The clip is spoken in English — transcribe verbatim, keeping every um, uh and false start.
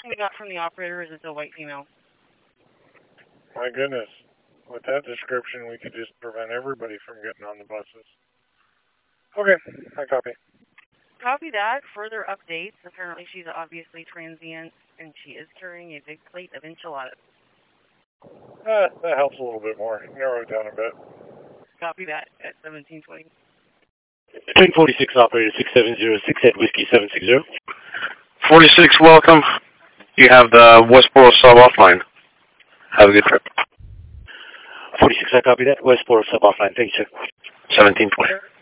we got from the operator is it's a white female. My goodness. With that description, we could just prevent everybody from getting on the buses. Okay, I copy. Copy that. Further updates. Apparently she's obviously transient, and she is carrying a big plate of enchiladas. Uh, that helps a little bit more. Narrow it down a bit. Copy that at seventeen twenty. ten forty-six, operator six seven zero six, head whiskey seven six zero. forty-six, welcome. You have the Westboro sub offline. Have a good trip. forty-six, I copy that. Westboro sub offline. Thank you, sir. seventeen twenty.